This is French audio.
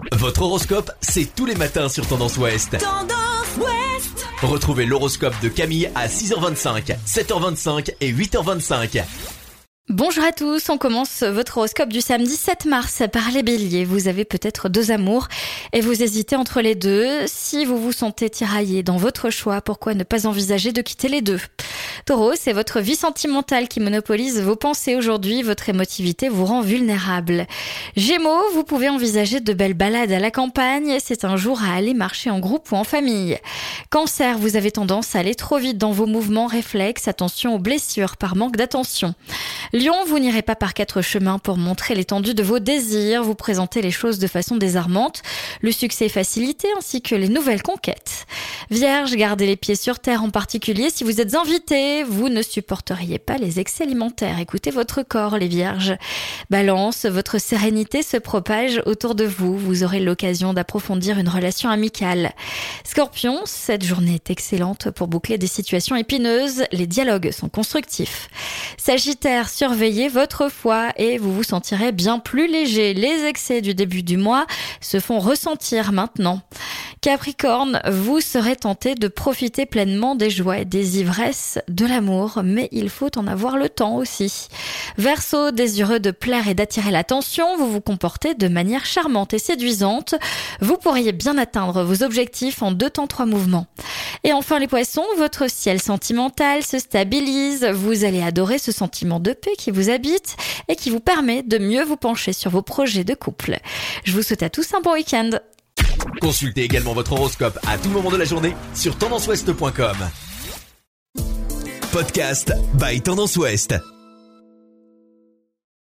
Votre horoscope, c'est tous les matins sur Tendance Ouest. Tendance Ouest. Retrouvez l'horoscope de Camille à 6h25, 7h25 et 8h25. Bonjour à tous, on commence votre horoscope du samedi 7 mars par les béliers. Vous avez peut-être deux amours et vous hésitez entre les deux. Si vous vous sentez tiraillé dans votre choix, pourquoi ne pas envisager de quitter les deux ? Taureau, c'est votre vie sentimentale qui monopolise vos pensées aujourd'hui. Votre émotivité vous rend vulnérable. Gémeaux, vous pouvez envisager de belles balades à la campagne. C'est un jour à aller marcher en groupe ou en famille. Cancer, vous avez tendance à aller trop vite dans vos mouvements réflexes. Attention aux blessures par manque d'attention. Lion, vous n'irez pas par quatre chemins pour montrer l'étendue de vos désirs. Vous présentez les choses de façon désarmante. Le succès est facilité ainsi que les nouvelles conquêtes. Vierge, gardez les pieds sur terre, en particulier si vous êtes invité. Vous ne supporteriez pas les excès alimentaires. Écoutez votre corps, les vierges. Balance, votre sérénité se propage autour de vous. Vous aurez l'occasion d'approfondir une relation amicale. Scorpion, cette journée est excellente pour boucler des situations épineuses. Les dialogues sont constructifs. Sagittaire, surveillez votre foi et vous vous sentirez bien plus léger. Les excès du début du mois se font ressentir maintenant. Capricorne, vous serez tenté de profiter pleinement des joies et des ivresses de l'amour, mais il faut en avoir le temps aussi. Verseau, désireux de plaire et d'attirer l'attention, vous vous comportez de manière charmante et séduisante. Vous pourriez bien atteindre vos objectifs en 2 temps 3 mouvements. Et enfin les poissons, votre ciel sentimental se stabilise. Vous allez adorer ce sentiment de paix qui vous habite et qui vous permet de mieux vous pencher sur vos projets de couple. Je vous souhaite à tous un bon week-end. Consultez également votre horoscope à tout moment de la journée sur tendanceouest.com. Podcast by Tendance Ouest.